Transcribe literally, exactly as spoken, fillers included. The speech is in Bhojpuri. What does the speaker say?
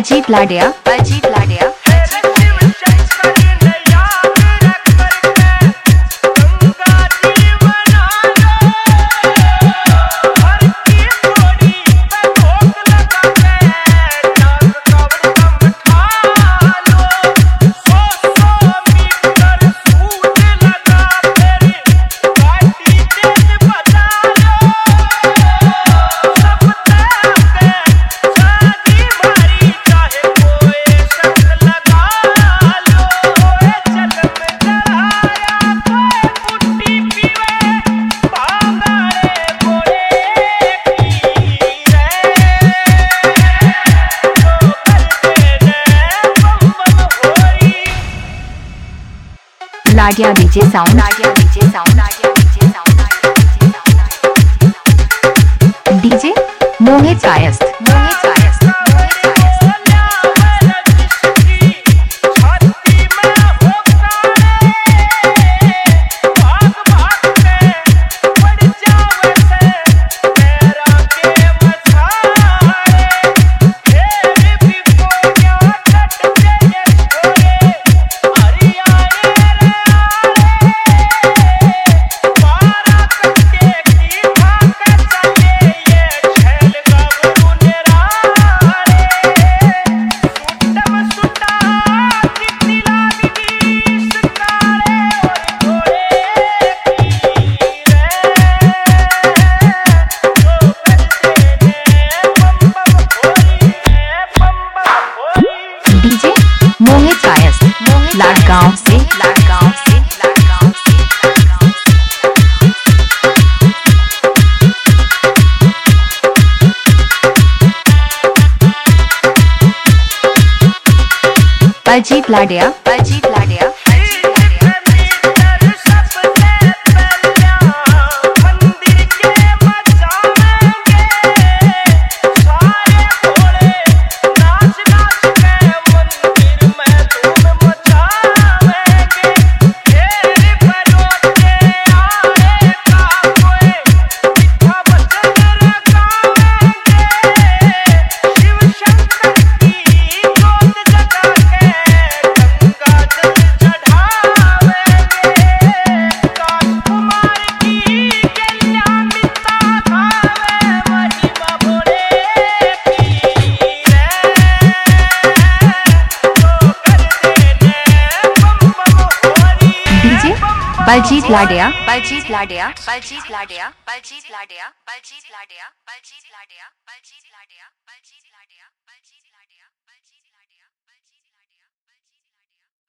Baljeet Ladiya Baljeet Ladiya Ladiya DJ sound Ladiya DJ sound Ladiya DJ sound DJ Mohit Kayastha Mohit Kayastha Mohit Kayastha Ladgaon से लाडगांव से लाडगांव से बलजीत लाडिया बलजीत लाडिया बलजीत लाडिया बलजीत लाडिया बलजीत लाडिया बलजीत लाडिया बलजीत लाडिया बलजीत लाडिया बलजीत लाडिया बलजीत